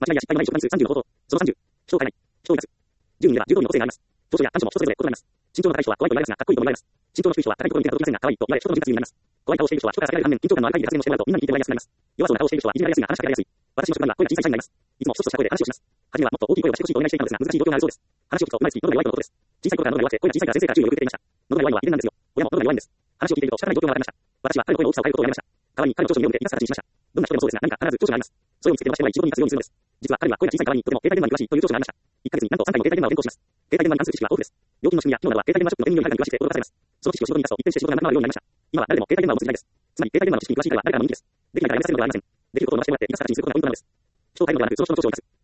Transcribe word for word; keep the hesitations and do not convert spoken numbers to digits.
間違いや失敗のない職単数さんじゅうの方法。そのさんじゅう。人を変えない。人を生かす。じゅうにんではじゅう通りの個性があります。長所や短所も人それぞれ異なります。身長の高い人は怖いと言われますが、かっこいいと見られます。身長の低い人は高いところに手が届きませんが、可愛いと言われ、人との自立になります。怖い顔をしている人は人から避けられる反面、緊張感のある会議で発言をしてもらうとみんなに聞いてもらいやすくなります。弱そうな顔をしている人はいじめられやすいが話しかけられやすい。私の職場には声が小さい社員がいます。いつも一つとした声で話をします。初めはもっと大きい声をしてほしいとお願いしていたのですが、難しい状況があるそうです。話を聞くと、今につき喉が弱いとのことです。小さい頃から喉が弱くて、声が小さいから先生から注意をよく受けていました。喉が弱いのは遺伝なんですよ。親も喉が弱いんです。話を聞いていると仕方ない状況が分かりました。私は彼の声の大きさを変えることをやめました。代わりに彼の長所に目を向け、いくつか形にしました。どんな人でもそうですが、何か必ず長所があります。それを見つけて伸ばしては一度に活用にするのです。実は彼は声が小さい代わりにとても携帯電話に詳しいという長所がありました。いっかげつになんとさんかいの携帯電話を変更します。携帯電話に関する知識は豊富です。料金の仕組みや機能などは携帯電話ショップの手に入れるに詳しくて驚かされます。その知識を仕事に生かすと一転して仕事がなくなるようになりました。今は誰でも携帯電話を持つ時代です。つまり携帯電話の知識に詳しい彼は誰からも人気です。できないからやめさせるのではありません。できることを伸ばしてもらっていくつか形にすることがポイントなのです。人を変えるのではなく、その人の長所を生かす。